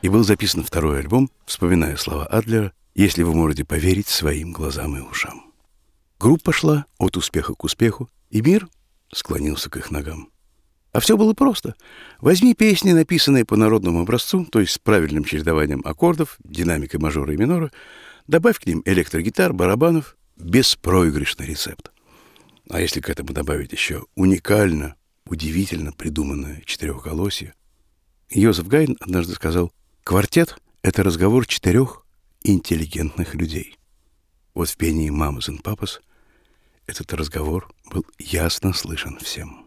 И был записан второй альбом, вспоминая слова Адлера, «Если вы можете поверить своим глазам и ушам». Группа шла от успеха к успеху, и мир склонился к их ногам. А все было просто. Возьми песни, написанные по народному образцу, то есть с правильным чередованием аккордов, динамикой мажора и минора, добавь к ним электрогитар, барабанов, беспроигрышный рецепт. А если к этому добавить еще уникально, удивительно придуманное четырехголосие, Йозеф Гайдн однажды сказал: «Квартет — это разговор четырех интеллигентных людей». Вот в пении «Mamas and Papas» этот разговор был ясно слышен всем.